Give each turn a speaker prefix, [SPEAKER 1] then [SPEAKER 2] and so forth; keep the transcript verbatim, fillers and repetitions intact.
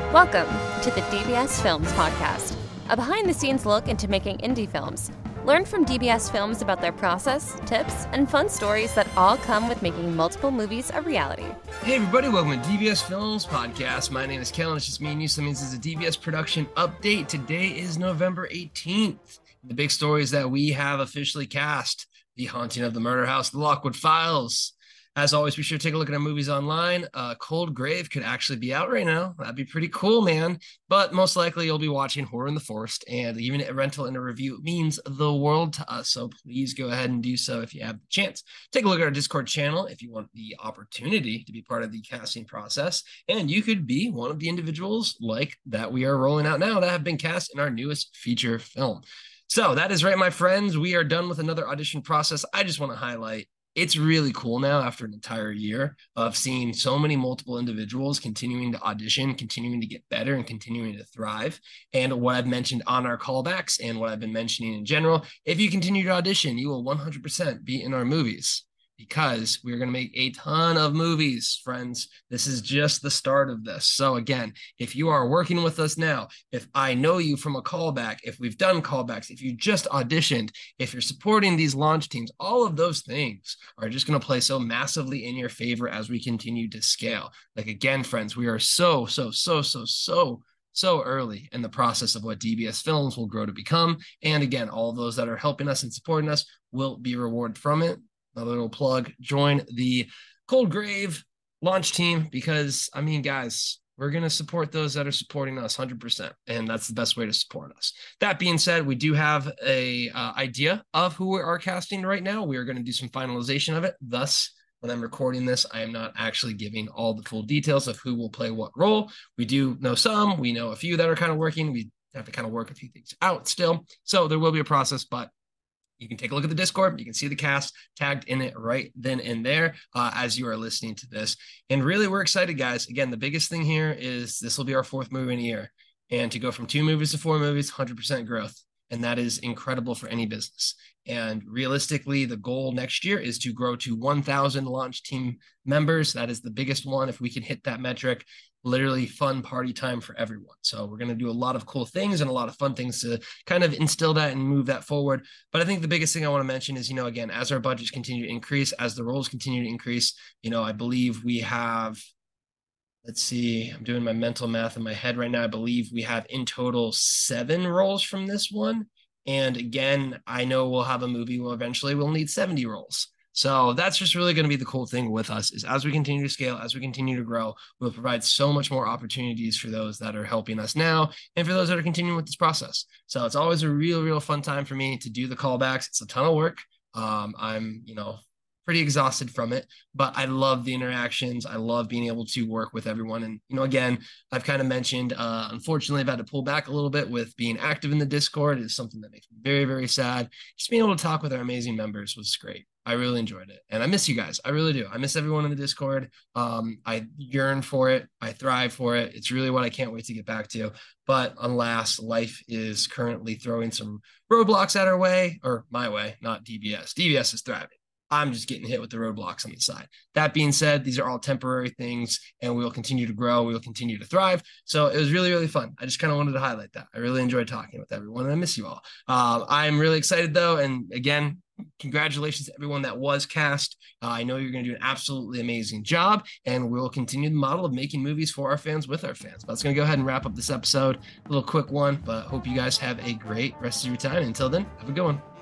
[SPEAKER 1] Welcome to the D B S Films Podcast, a behind-the-scenes look into making indie films. Learn from D B S Films about their process, tips, and fun stories that all come with making multiple movies a reality.
[SPEAKER 2] Hey everybody, welcome to D B S Films Podcast. My name is Kellen, it's just me and you, so that means it's a D B S production update. Today is November eighteenth. The big story is that we have officially cast The Haunting of the Murder House, The Lockwood Files. As always, be sure to take a look at our movies online. Uh, Cold Grave could actually be out right now. That'd be pretty cool, man. But most likely you'll be watching Horror in the Forest, and even a rental and a review means the world to us. So please go ahead and do so if you have the chance. Take a look at our Discord channel if you want the opportunity to be part of the casting process. And you could be one of the individuals like that we are rolling out now that have been cast in our newest feature film. So that is right, my friends. We are done with another audition process. I just want to highlight it's really cool now after an entire year of seeing so many multiple individuals continuing to audition, continuing to get better, and continuing to thrive. And what I've mentioned on our callbacks and what I've been mentioning in general, if you continue to audition, you will one hundred percent be in our movies, because we're going to make a ton of movies, friends. This is just the start of this. So again, if you are working with us now, if I know you from a callback, if we've done callbacks, if you just auditioned, if you're supporting these launch teams, all of those things are just going to play so massively in your favor as we continue to scale. Like again, friends, we are so, so, so, so, so so early in the process of what D B S Films will grow to become. And again, all of those that are helping us and supporting us will be rewarded from it. Another little plug, join the Cold Grave launch team, because, I mean, guys, we're going to support those that are supporting us one hundred percent, and that's the best way to support us. That being said, we do have a uh, idea of who we are casting right now. We are going to do some finalization of it. Thus, when I'm recording this, I am not actually giving all the full details of who will play what role. We do know some. We know a few that are kind of working. We have to kind of work a few things out still. So there will be a process, but you can take a look at the Discord. You can see the cast tagged in it right then and there uh, as you are listening to this. And really, we're excited, guys. Again, the biggest thing here is this will be our fourth movie in a year. And to go from two movies to four movies, one hundred percent growth. And that is incredible for any business. And realistically, the goal next year is to grow to one thousand launch team members. That is the biggest one. If we can hit that metric, literally fun party time for everyone. So we're going to do a lot of cool things and a lot of fun things to kind of instill that and move that forward. But I think the biggest thing I want to mention is, you know, again, as our budgets continue to increase, as the roles continue to increase, you know, I believe we have, let's see, I'm doing my mental math in my head right now. I believe we have in total seven roles from this one. And again, I know we'll have a movie where eventually we'll need seventy roles. So that's just really going to be the cool thing with us, is as we continue to scale, as we continue to grow, we'll provide so much more opportunities for those that are helping us now and for those that are continuing with this process. So it's always a real, real fun time for me to do the callbacks. It's a ton of work. Um, I'm, you know, pretty exhausted from it, but I love the interactions. I love being able to work with everyone. And, you know, again, I've kind of mentioned, uh, unfortunately, I've had to pull back a little bit with being active in the Discord. It's something that makes me very, very sad. Just being able to talk with our amazing members was great. I really enjoyed it. And I miss you guys. I really do. I miss everyone in the Discord. Um, I yearn for it. I thrive for it. It's really what I can't wait to get back to. But alas, life is currently throwing some roadblocks at our way, or my way, not D B S. D B S is thriving. I'm just getting hit with the roadblocks on the side. That being said, these are all temporary things, and we will continue to grow. We will continue to thrive. So it was really, really fun. I just kind of wanted to highlight that. I really enjoyed talking with everyone, and I miss you all. Uh, I'm really excited, though. And again, congratulations to everyone that was cast. Uh, I know you're going to do an absolutely amazing job, and we'll continue the model of making movies for our fans with our fans. But that's going to go ahead and wrap up this episode. A little quick one, but hope you guys have a great rest of your time. Until then, have a good one.